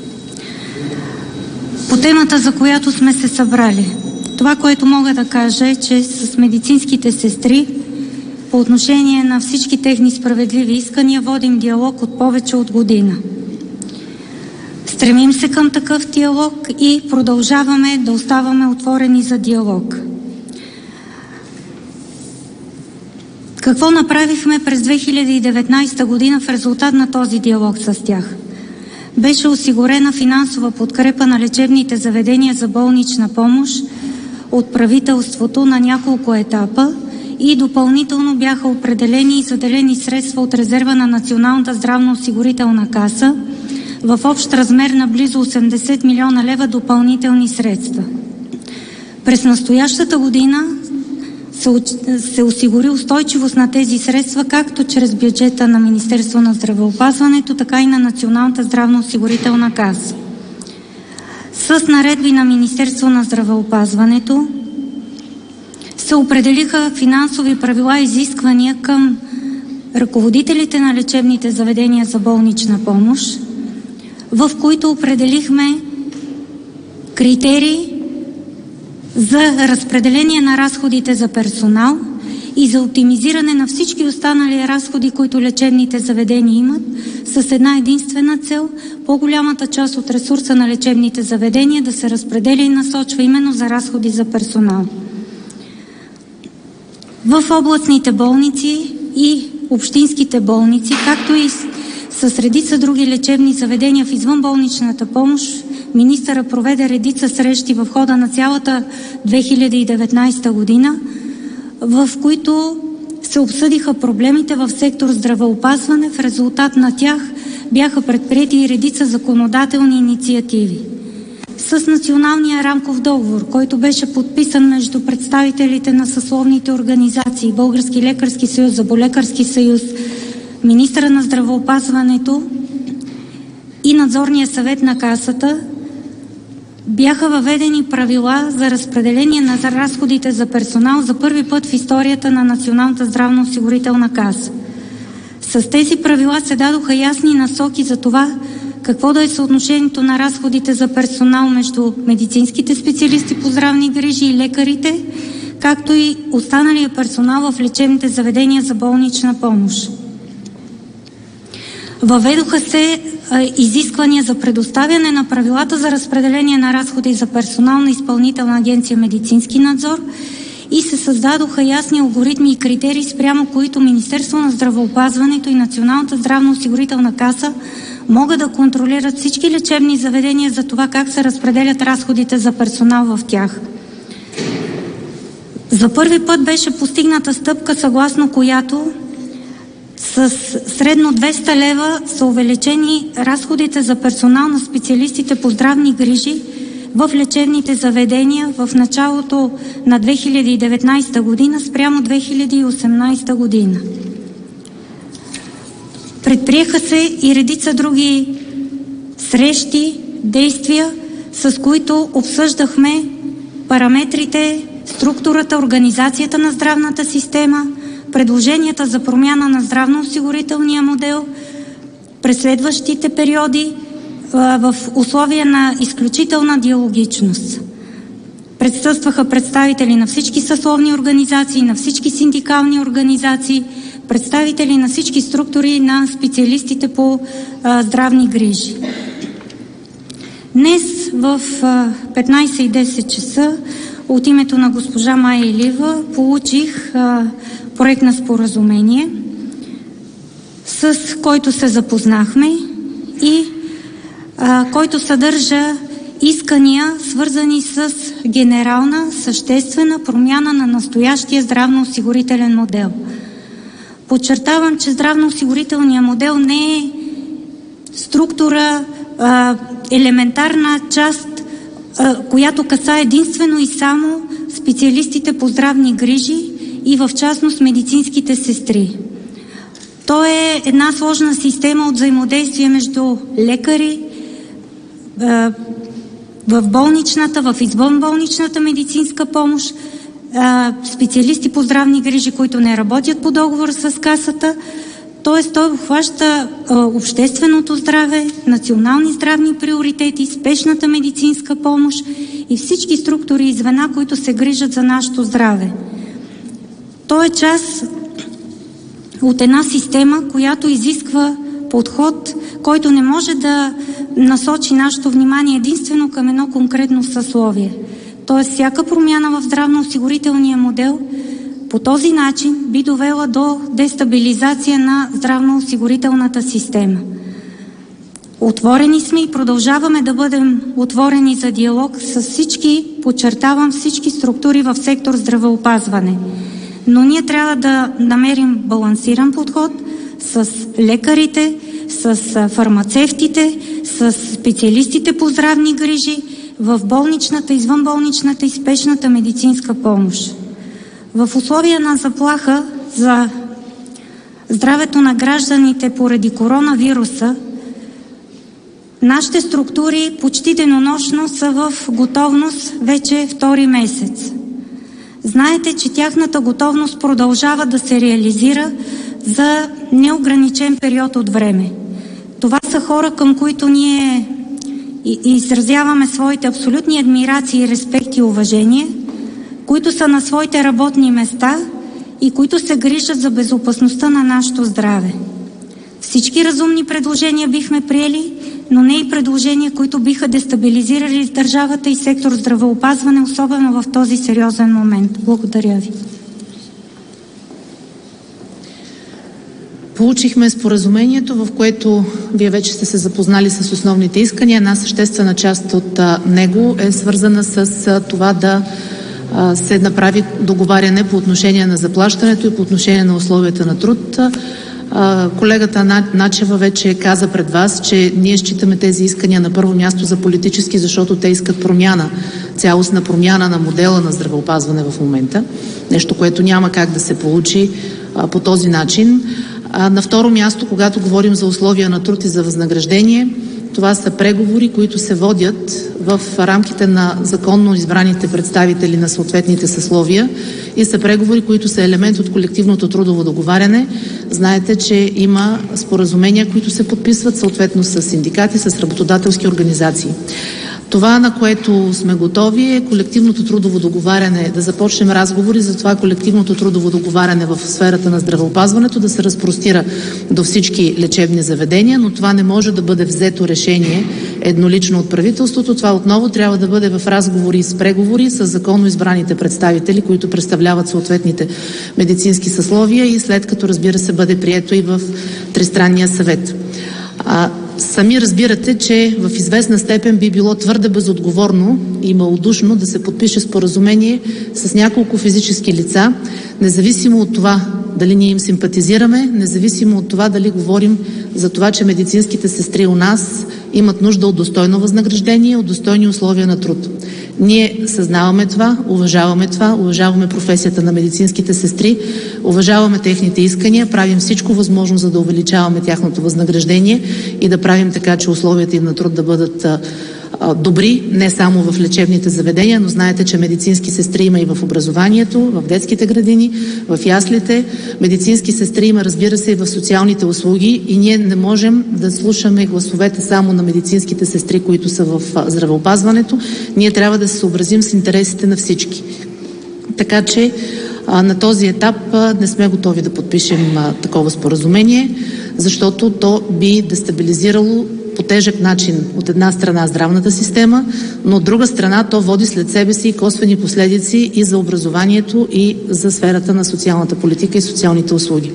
По темата, за която сме се събрали, това, което мога да кажа е, че с медицинските сестри по отношение на всички техни справедливи искания водим диалог от повече от година. Стремим се към такъв диалог и продължаваме да оставаме отворени за диалог. Какво направихме през 2019 година в резултат на този диалог с тях? Беше осигурена финансова подкрепа на лечебните заведения за болнична помощ от правителството на няколко етапа и допълнително бяха определени и заделени средства от резерва на Националната здравноосигурителна каса в общ размер на близо 80 милиона лева допълнителни средства. През настоящата година се осигури устойчивост на тези средства, както чрез бюджета на Министерство на здравеопазването, така и на Националната здравноосигурителна каса. С наредби на Министерство на здравеопазването се определиха финансови правила и изисквания към ръководителите на лечебните заведения за болнична помощ, в които определихме критерии за разпределение на разходите за персонал и за оптимизиране на всички останали разходи, които лечебните заведения имат, с една единствена цел – по-голямата част от ресурса на лечебните заведения да се разпределя и насочва именно за разходи за персонал. В областните болници и общинските болници, както и с редица други лечебни заведения в извънболничната помощ, министъра проведе редица срещи в хода на цялата 2019 година, в които се обсъдиха проблемите в сектор здравеопазване. В резултат на тях бяха предприети и редица законодателни инициативи. С Националния рамков договор, който беше подписан между представителите на съсловните организации, Български лекарски съюз, Зъболекарски съюз, министъра на здравеопазването и надзорния съвет на Касата, бяха въведени правила за разпределение на разходите за персонал за първи път в историята на Националната здравноосигурителна каса. С тези правила се дадоха ясни насоки за това какво да е съотношението на разходите за персонал между медицинските специалисти по здравни грижи и лекарите, както и останалия персонал в лечебните заведения за болнична помощ. Въведоха се изисквания за предоставяне на правилата за разпределение на разходи за персонал на Изпълнителна агенция медицински надзор и се създадоха ясни алгоритми и критерии, спрямо които Министерство на здравеопазването и Националната здравноосигурителна каса могат да контролират всички лечебни заведения за това как се разпределят разходите за персонал в тях. За първи път беше постигната стъпка, съгласно която с средно 200 лева са увеличени разходите за персонал на специалистите по здравни грижи в лечебните заведения в началото на 2019 година спрямо 2018 година. Предприеха се и редица други срещи, действия, с които обсъждахме параметрите, структурата, организацията на здравната система, предложенията за промяна на здравноосигурителния модел през следващите периоди в условия на изключителна диалогичност. Присъстваха представители на всички съсловни организации, на всички синдикални организации, представители на всички структури на специалистите по здравни грижи. Днес в 15:10 часа от името на госпожа Мая Илиева получих проект на споразумение, с който се запознахме и който съдържа искания, свързани с генерална, съществена промяна на настоящия здравноосигурителен модел. Подчертавам, че здравноосигурителният модел не е структура, елементарна част, която касае единствено и само специалистите по здравни грижи и в частност медицинските сестри. То е една сложна система от взаимодействие между лекари, в болничната, в извънболничната медицинска помощ, специалисти по здравни грижи, които не работят по договор с Касата. Т.е. той обхваща общественото здраве, национални здравни приоритети, спешната медицинска помощ и всички структури и звена, които се грижат за нашето здраве. Той е част от една система, която изисква подход, който не може да насочи нашето внимание единствено към едно конкретно съсловие. Тоест, всяка промяна в здравноосигурителния модел по този начин би довела до дестабилизация на здравноосигурителната система. Отворени сме и продължаваме да бъдем отворени за диалог с всички, подчертавам, всички структури в сектор здравеопазване. Но ние трябва да намерим балансиран подход с лекарите, с фармацевтите, с специалистите по здравни грижи в болничната, извънболничната и спешната медицинска помощ. В условия на заплаха за здравето на гражданите поради коронавируса, нашите структури почти денонощно са в готовност вече втори месец. Знаете, че тяхната готовност продължава да се реализира за неограничен период от време. Това са хора, към които ние изразяваме своите абсолютни адмирации, респект и уважение, които са на своите работни места и които се грижат за безопасността на нашето здраве. Всички разумни предложения бихме приели, но не и предложения, които биха дестабилизирали държавата и сектор здравеопазване, особено в този сериозен момент. Благодаря ви. Получихме споразумението, в което вие вече сте се запознали с основните искания. Една съществена част от него е свързана с това да се направи договаряне по отношение на заплащането и по отношение на условията на труд. Колегата Начева вече каза пред вас, че ние считаме тези искания на първо място за политически, защото те искат промяна, цялостна промяна на модела на здравеопазване в момента. Нещо, което няма как да се получи по този начин. На второ място, когато говорим за условия на труд и за възнаграждение, това са преговори, които се водят в рамките на законно избраните представители на съответните съсловия и са преговори, които са елемент от колективното трудово договаряне. Знаете, че има споразумения, които се подписват съответно с синдикати, с работодателски организации. Това, на което сме готови, е колективното трудово договаряне, да започнем разговори за това колективното трудово договаряне в сферата на здравеопазването да се разпростира до всички лечебни заведения, но това не може да бъде взето решение еднолично от правителството. Това отново трябва да бъде в разговори и с преговори с законно избраните представители, които представляват съответните медицински съсловия и след като, разбира се, бъде прието и в Тристранния съвет. Сами разбирате, че в известна степен би било твърде безотговорно и малодушно да се подпише споразумение с няколко физически лица, независимо от това дали ние им симпатизираме, независимо от това дали говорим за това, че медицинските сестри у нас имат нужда от достойно възнаграждение, от достойни условия на труд. Ние съзнаваме това, уважаваме професията на медицинските сестри, уважаваме техните искания, правим всичко възможно, за да увеличаваме тяхното възнаграждение и да правим така, че условията им на труд да бъдат добри, не само в лечебните заведения, но знаете, че медицински сестри има и в образованието, в детските градини, в яслите. Медицински сестри има, разбира се, и в социалните услуги и ние не можем да слушаме гласовете само на медицинските сестри, които са в здравеопазването. Ние трябва да се съобразим с интересите на всички. Така че на този етап не сме готови да подпишем такова споразумение, защото то би дестабилизирало по тежък начин от една страна здравната система, но от друга страна то води след себе си косвени последици и за образованието, и за сферата на социалната политика и социалните услуги.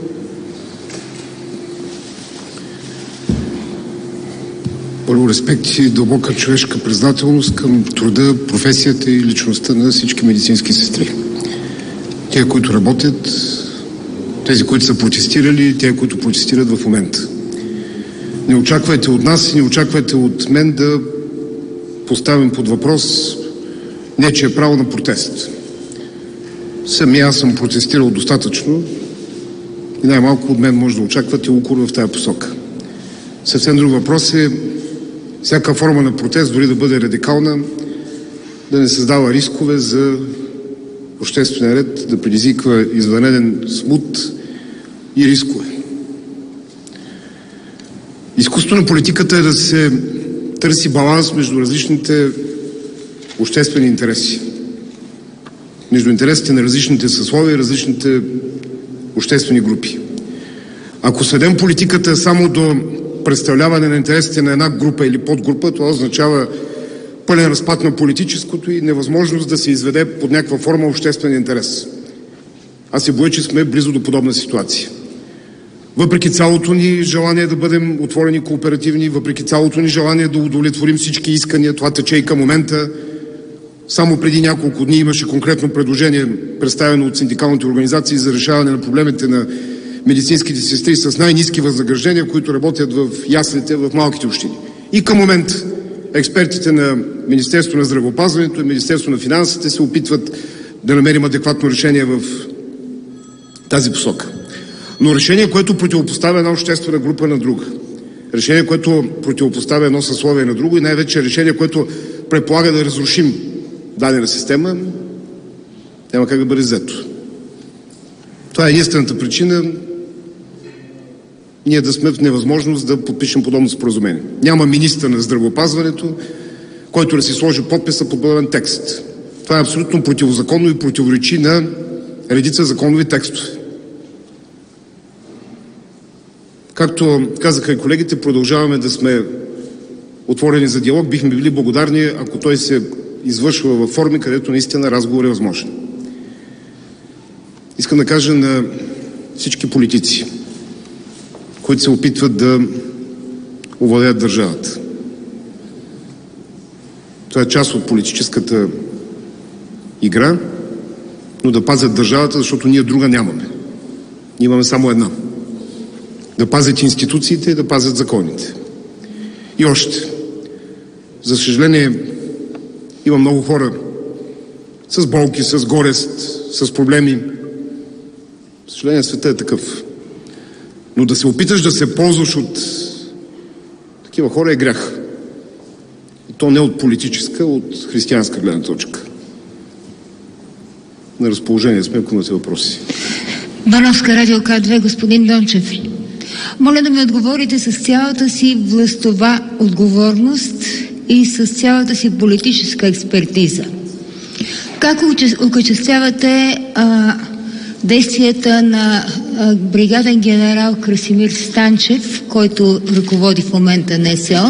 Първо, респект и дълбока човешка признателност към труда, професията и личността на всички медицински сестри. Те, които работят, тези, които са протестирали, те, които протестират в момента. Не очаквайте от нас и не очаквайте от мен да поставим под въпрос нечие право на протест. Самия аз съм протестирал достатъчно и най-малко от мен може да очаквате укор в тая посока. Съвсем друг въпрос е всяка форма на протест, дори да бъде радикална, да не създава рискове за обществения ред, да предизвиква извънреден смут и рискове. Изкуството на политиката е да се търси баланс между различните обществени интереси. Между интересите на различните съсловия и различните обществени групи. Ако сведем политиката само до представляване на интересите на една група или подгрупа, това означава пълен разпад на политическото и невъзможност да се изведе под някаква форма обществен интерес. Аз се боя, че сме близо до подобна ситуация. Въпреки цялото ни желание да бъдем отворени, кооперативни, въпреки цялото ни желание да удовлетворим всички искания, това тече и към момента. Само преди няколко дни имаше конкретно предложение, представено от синдикалните организации за решаване на проблемите на медицинските сестри с най-ниски възнаграждения, които работят в яслите в малките общини. И към момента експертите на Министерството на здравеопазването и Министерството на финансите се опитват да намерим адекватно решение в тази посока. Но решение, което противопоставя една обществена група на друга. Решение, което противопоставя едно съсловие на друго и най-вече решение, което предполага да разрушим дадена система, няма как да бъде взето. Това е единствената причина ние да сме в невъзможност да подпишем подобно споразумение. Няма министър на здравеопазването, който да си сложи подписа под подобен текст. Това е абсолютно противозаконно и противоречи на редица законови текстове. Както казаха и колегите, продължаваме да сме отворени за диалог. Бихме били благодарни, ако той се извършва във форми, където наистина разговор е възможен. Искам да кажа на всички политици, които се опитват да овладеят държавата. Това е част от политическата игра, но да пазят държавата, защото ние друга нямаме. Ние имаме само една. Да пазят институциите и да пазят законите. И още. За съжаление, има много хора с болки, с горест, с проблеми. За съжаление, света е такъв. Но да се опиташ да се ползваш от такива хора е грях. И то не от политическа, от християнска гледна точка. На разположение сме, ако имате въпроси. Бановска, Радио К2, господин Дончев. Моля да ми отговорите с цялата си властова отговорност и с цялата си политическа експертиза. Как окачествявате действията на бригаден генерал Красимир Станчев, който ръководи в момента НСО,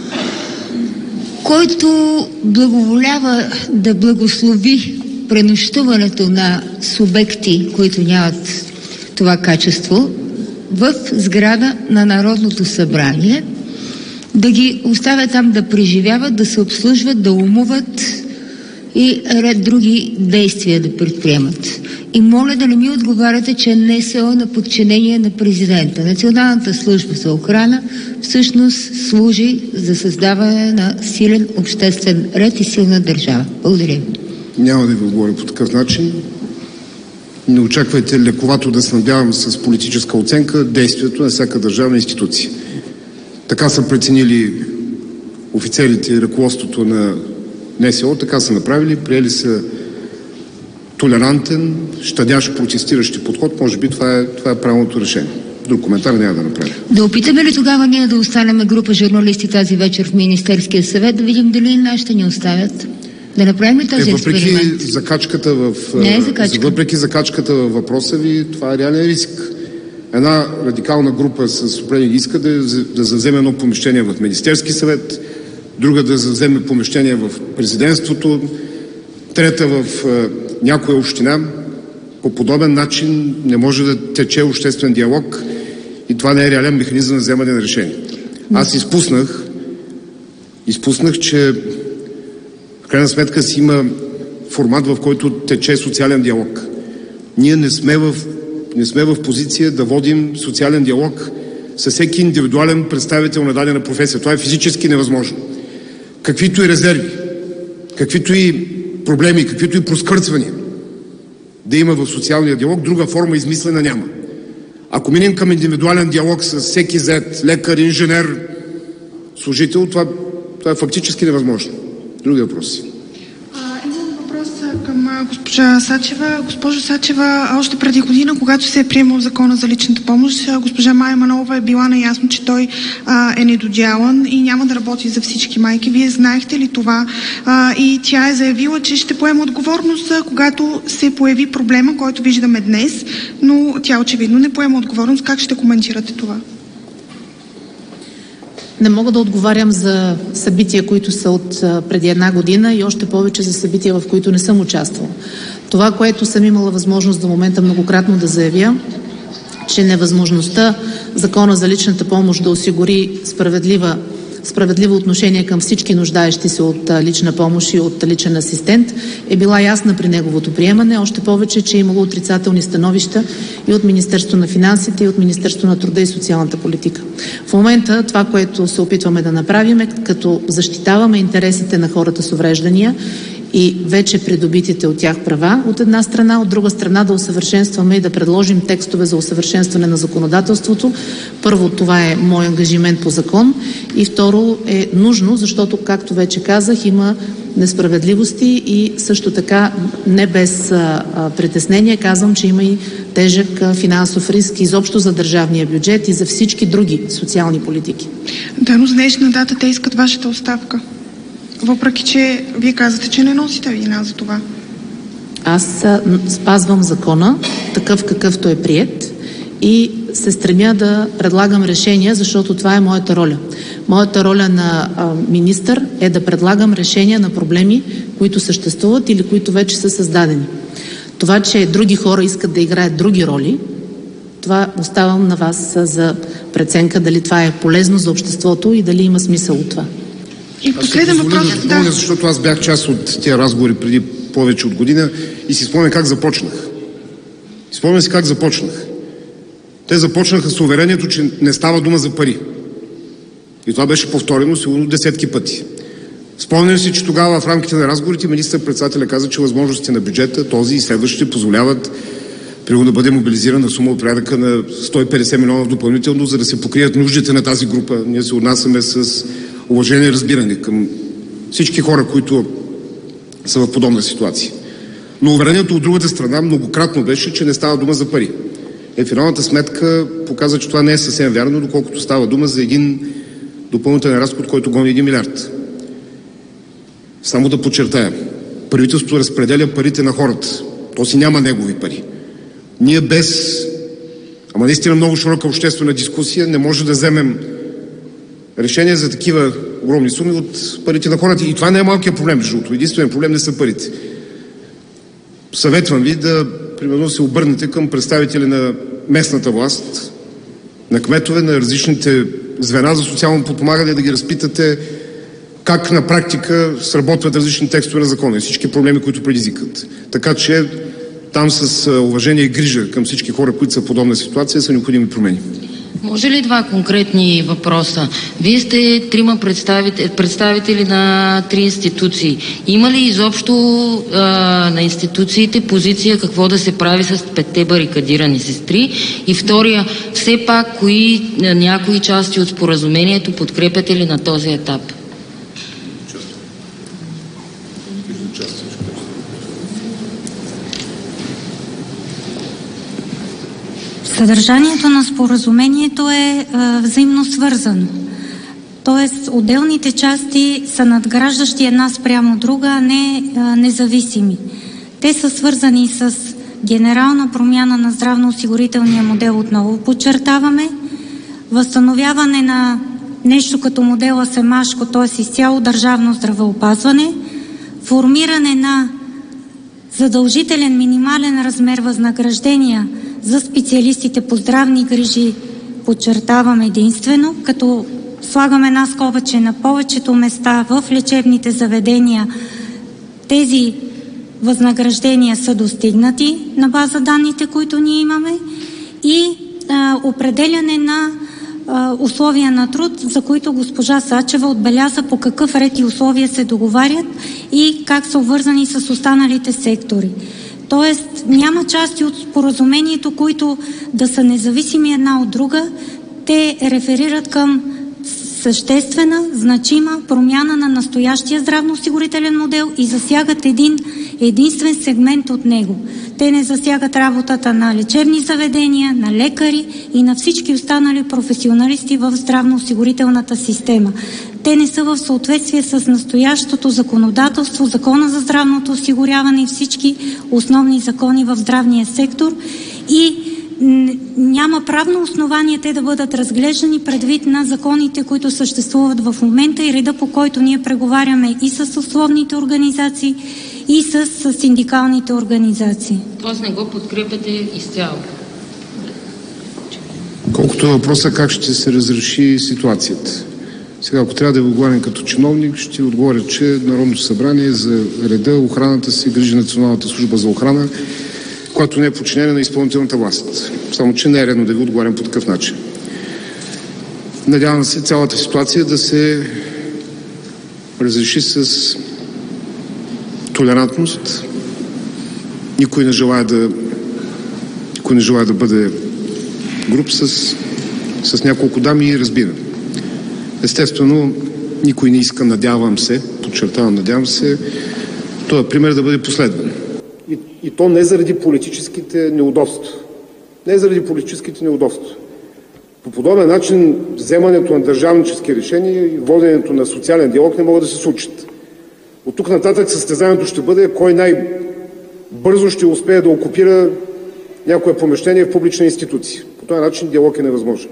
който благоволява да благослови пренощуването на субекти, които нямат това качество, в сграда на Народното събрание, да ги оставят там да преживяват, да се обслужват, да умуват и ред други действия да предприемат. И моля да не ми отговаряте, че НСО на подчинение на президента. Националната служба за охрана всъщност служи за създаване на силен обществен ред и силна държава. Благодаря ви. Няма да ви отговоря по такъв начин. Не очаквайте лековато да снабдявам с политическа оценка действието на всяка държавна институция. Така са преценили офицерите и ръководството на НСО, така са направили, приели са толерантен, щадящ протестиращи подход. Може би това е правилното решение. Друг коментар няма да направя. Да опитаме ли тогава ние да останем група журналисти тази вечер в Министерския съвет, да видим дали наши ще ни оставят? Да направим ли този експеримент? Въпреки закачката във въпроса ви, това е реален риск. Една радикална група с определени иска да завземе едно помещение в Министерски съвет, друга да завземе помещение в президентството, трета в някоя община. По подобен начин не може да тече обществен диалог и това не е реален механизъм за вземане на решение. Аз изпуснах, че в крайна сметка си има формат, в който тече социален диалог. Ние не сме в позиция да водим социален диалог с всеки индивидуален представител на дадена професия. Това е физически невъзможно. Каквито и резерви, каквито и проблеми, каквито и проскърцвания да има в социалния диалог, друга форма измислена няма. Ако минем към индивидуален диалог с всеки зет, лекар, инженер, служител, това е фактически невъзможно. Други въпроси. Имам въпрос към госпожа Сачева. Госпожо Сачева, още преди година, когато се е приемал закона за личната помощ, госпожа Мая Манолова е била наясно, че той е недодялан и няма да работи за всички майки. Вие знаехте ли това? И тя е заявила, че ще поема отговорност, когато се появи проблема, който виждаме днес, но тя очевидно не поема отговорност. Как ще коментирате това? Не мога да отговарям за събития, които са от преди една година и още повече за събития, в които не съм участвала. Това, което съм имала възможност до момента многократно да заявя, че невъзможността закона за личната помощ да осигури справедливо отношение към всички нуждаещи се от лична помощ и от личен асистент е била ясна при неговото приемане, още повече, че е имало отрицателни становища и от Министерството на финансите, и от Министерството на труда и социалната политика. В момента това, което се опитваме да направим, е като защитаваме интересите на хората с увреждания и вече придобитите от тях права от една страна, от друга страна да усъвършенстваме и да предложим текстове за усъвършенстване на законодателството. Първо, това е мой ангажимент по закон и второ е нужно, защото, както вече казах, има несправедливости и също така не без притеснение казвам, че има и тежък финансов риск изобщо за държавния бюджет и за всички други социални политики. Да, но с днешна дата те искат вашата оставка. Въпреки, че вие казвате, че не носите вина за това. Аз спазвам закона, такъв какъвто е приет и се стремя да предлагам решения, защото това е моята роля. Моята роля на министър е да предлагам решения на проблеми, които съществуват или които вече са създадени. Това, че други хора искат да играят други роли, това оставам на вас за преценка дали това е полезно за обществото и дали има смисъл от това. И последен въпрос. Да. Защото аз бях част от тези разговори преди повече от година и си спомням как започнах. Спомням си как започнах. Те започнаха с уверението, че не става дума за пари. И това беше повторено сигурно десетки пъти. Спомням си, че тогава в рамките на разговорите министър-председателя каза, че възможностите на бюджета, този и следващите, позволяват примерно да бъде мобилизирана сума от порядъка на 150 милиона допълнително, за да се покрият нуждите на тази група. Ние се отнасяме с уважение и разбиране към всички хора, които са в подобна ситуация. Но уверението от другата страна многократно беше, че не става дума за пари. Финалната сметка показва, че това не е съвсем вярно, доколкото става дума за един допълнителен разход, който гони 1 милиард. Само да подчертая, правителството разпределя парите на хората. То си няма негови пари. Ние без, наистина много широка обществена дискусия, не може да вземем решение за такива огромни суми от парите на хората. И това не е малкият проблем, защото единственият проблем не са парите. Съветвам ви да, примерно, се обърнете към представители на местната власт, на кметове, на различните звена за социално подпомагане, да ги разпитате как на практика сработват различни текстове на закона и всички проблеми, които предизвикат. Така че там с уважение и грижа към всички хора, които са в подобна ситуация, са необходими промени. Може ли два конкретни въпроса? Вие сте трима представители на 3 институции. Има ли изобщо на институциите позиция какво да се прави с 5-те барикадирани сестри? И втория, все пак, някои части от споразумението подкрепяте ли на този етап? Съдържанието на споразумението е взаимно свързано. Тоест, отделните части са надграждащи една спрямо друга, а не независими. Те са свързани с генерална промяна на здравноосигурителния модел, отново подчертаваме, възстановяване на нещо като модела Семашко, т.е. изцяло държавно здравеопазване, формиране на задължителен минимален размер възнаграждения за специалистите по здравни грижи, подчертавам единствено, като слагаме една скоба, че на повечето места в лечебните заведения тези възнаграждения са достигнати на база данните, които ние имаме, и определяне на условия на труд, за които госпожа Сачева отбеляза по какъв ред и условия се договарят и как са обвързани с останалите сектори. Тоест няма части от споразумението, които да са независими една от друга. Те реферират към съществена, значима промяна на настоящия здравноосигурителен модел и засягат един единствен сегмент от него. Те не засягат работата на лечебни заведения, на лекари и на всички останали професионалисти в здравноосигурителната система. Те не са в съответствие с настоящото законодателство, Закона за здравното осигуряване и всички основни закони в здравния сектор, и няма правно основание те да бъдат разглеждани предвид на законите, които съществуват в момента и реда, по който ние преговаряме и с съсловните организации, и с синдикалните организации. Тоест не го подкрепяте изцяло? Колкото е въпроса как ще се разреши ситуацията. Сега, ако трябва да ви отговарям като чиновник, ще отговоря, че Народното събрание за реда, охраната се грижи Националната служба за охрана, която не е подчинена на изпълнителната власт. Само че не е редно да ви отговарям по такъв начин. Надявам се цялата ситуация да се разреши с толерантност. Никой не желая да бъде груб с няколко дами и разбира. Естествено, никой не иска, надявам се, подчертавам, надявам се, този пример да бъде последван. И то не заради политическите неудобства. Не заради политическите неудобства. По подобен начин вземането на държавнически решения и воденето на социален диалог не могат да се случат. От тук нататък състезанието ще бъде кой най-бързо ще успее да окупира някое помещение в публична институция. По този начин диалог е невъзможен.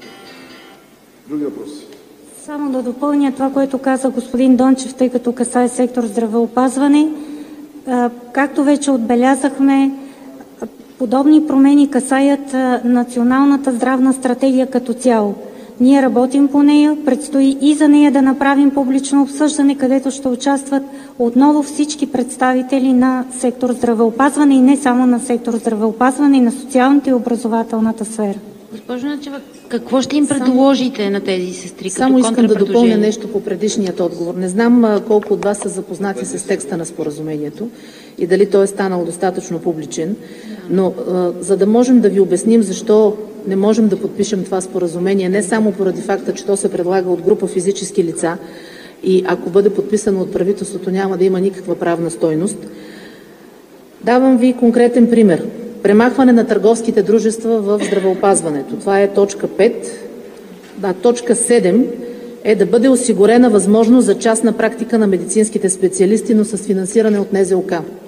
Други въпроси? Само да допълня това, което каза господин Дончев, тъй като касае сектор здравеопазване. Както вече отбелязахме, подобни промени касаят националната здравна стратегия като цяло. Ние работим по нея, предстои и за нея да направим публично обсъждане, където ще участват отново всички представители на сектор здравеопазване и не само на сектор здравеопазване, и на социалната и образователната сфера. Госпожо Начева, какво ще им предложите на тези сестри като Само искам да допълня контрапредложение? нещо по предишният отговор. Не знам колко от вас са запознати с текста на споразумението и дали той е станал достатъчно публичен, но за да можем да ви обясним защо не можем да подпишем това споразумение, не само поради факта, че то се предлага от група физически лица и ако бъде подписано от правителството, няма да има никаква правна стойност. Давам ви конкретен пример. Премахване на търговските дружества в здравеопазването. Това е точка 5. Точка 7 е да бъде осигурена възможност за частна практика на медицинските специалисти, но с финансиране от НЗОК.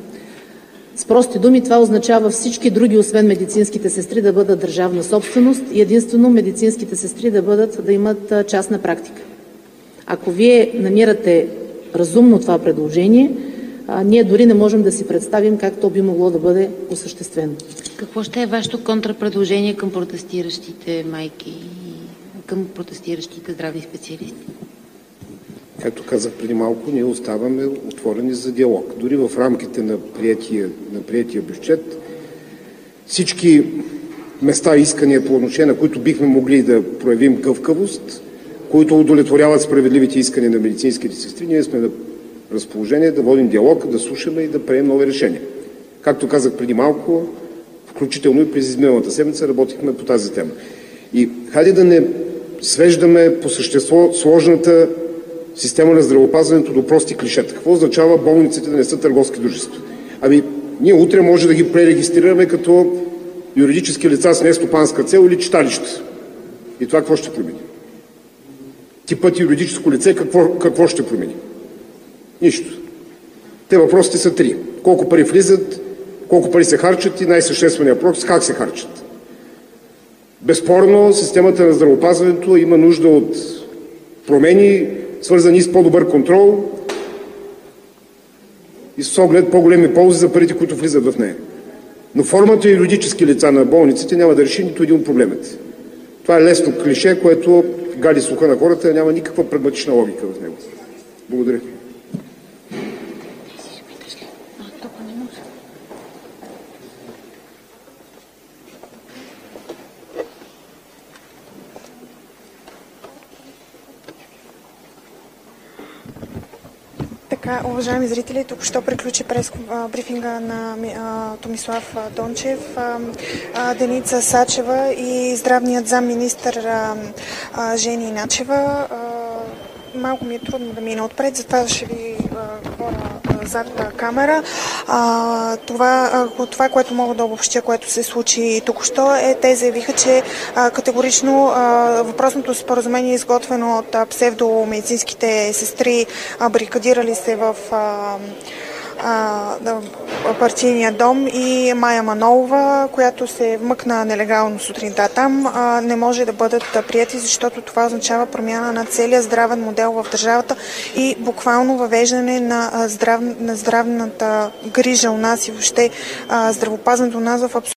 С прости думи, това означава всички други, освен медицинските сестри, да бъдат държавна собственост и единствено медицинските сестри да имат частна практика. Ако вие намирате разумно това предложение, ние дори не можем да си представим как то би могло да бъде осъществено. Какво ще е вашето контрапредложение към протестиращите майки и към протестиращите здравни специалисти? Както казах преди малко, ние оставаме отворени за диалог. Дори в рамките на приетия бюджет всички места и искания по отношение, на които бихме могли да проявим гъвкавост, които удовлетворяват справедливите искания на медицинските сестри, ние сме на разположение да водим диалог, да слушаме и да приемем нови решения. Както казах преди малко, включително и през изминалата седмица работихме по тази тема. И хайде да не свеждаме по същество сложната система на здравеопазването до прости клишета. Какво означава болниците да не са търговски дружества? Ние утре може да ги пререгистрираме като юридически лица с нестопанска цел или читалища. И това какво ще промени? Типът юридическо лице какво ще промени? Нищо. Те въпросите са три. Колко пари влизат, колко пари се харчат и най-същественият въпрос как се харчат. Безспорно, системата на здравеопазването има нужда от промени, свързани с по-добър контрол и с оглед по-големи ползи за парите, които влизат в нея. Но формата и юридически лица на болниците няма да реши нито един от проблемите. Това е лесно клише, което гали слуха на хората, няма никаква прагматична логика в него. Благодаря. Така, уважаеми зрители, тук що приключи през брифинга на Томислав Дончев, Деница Сачева и здравният замминистър Жени Начева. Малко ми е трудно да мина отпред, затова ще ви говоря зад камера. Това, което мога да обобщя, което се случи току-що, те заявиха, че категорично въпросното споразумение е изготвено от псевдомедицинските сестри, барикадирали се в партийния дом, и Мая Манолова, която се вмъкна нелегално сутринта там, не може да бъдат прияти, защото това означава промяна на целия здравен модел в държавата и буквално въвеждане на здравната грижа у нас и въобще здравеопазването у нас в абсолютно